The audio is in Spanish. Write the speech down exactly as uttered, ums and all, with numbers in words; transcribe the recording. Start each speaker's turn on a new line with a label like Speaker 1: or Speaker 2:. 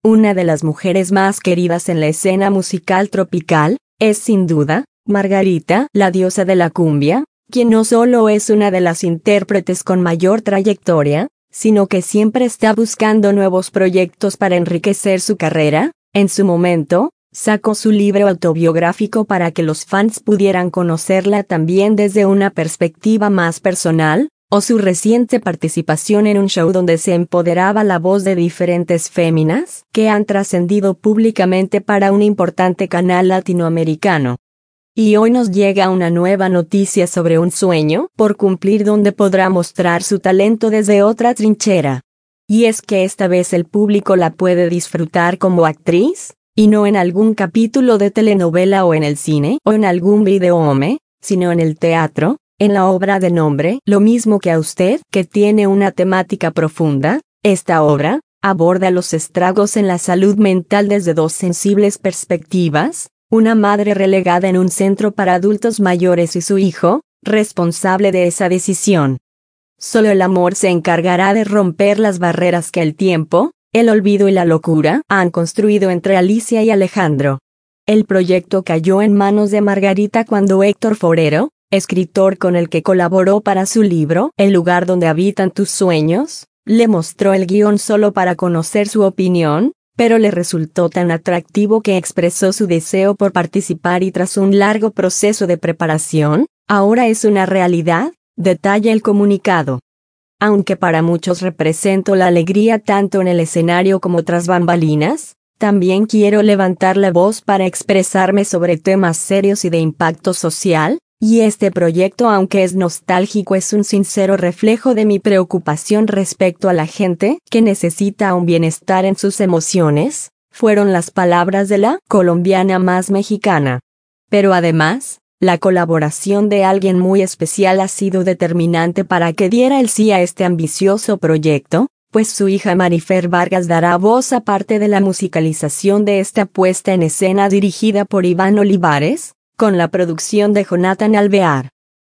Speaker 1: una de las mujeres más queridas en la escena musical tropical, es sin duda, Margarita, la diosa de la cumbia, quien no solo es una de las intérpretes con mayor trayectoria, sino que siempre está buscando nuevos proyectos para enriquecer su carrera. En su momento, sacó su libro autobiográfico para que los fans pudieran conocerla también desde una perspectiva más personal, o su reciente participación en un show donde se empoderaba la voz de diferentes féminas que han trascendido públicamente para un importante canal latinoamericano. Y hoy nos llega una nueva noticia sobre un sueño por cumplir donde podrá mostrar su talento desde otra trinchera. Y es que esta vez el público la puede disfrutar como actriz, y no en algún capítulo de telenovela o en el cine o en algún videohome, sino en el teatro, en la obra de nombre Lo mismo que a usted, que tiene una temática profunda. Esta obra aborda los estragos en la salud mental desde dos sensibles perspectivas: una madre relegada en un centro para adultos mayores y su hijo, responsable de esa decisión. Solo el amor se encargará de romper las barreras que el tiempo, el olvido y la locura han construido entre Alicia y Alejandro. El proyecto cayó en manos de Margarita cuando Héctor Forero, escritor con el que colaboró para su libro El lugar donde habitan tus sueños, le mostró el guión solo para conocer su opinión, pero le resultó tan atractivo que expresó su deseo por participar y tras un largo proceso de preparación, ahora es una realidad, detalla el comunicado. Aunque para muchos represento la alegría tanto en el escenario como tras bambalinas, también quiero levantar la voz para expresarme sobre temas serios y de impacto social. Y este proyecto, aunque es nostálgico, es un sincero reflejo de mi preocupación respecto a la gente que necesita un bienestar en sus emociones, fueron las palabras de la colombiana más mexicana. Pero además, la colaboración de alguien muy especial ha sido determinante para que diera el sí a este ambicioso proyecto, pues su hija Marifer Vargas dará voz a parte de la musicalización de esta puesta en escena dirigida por Iván Olivares, con la producción de Jonathan Alvear.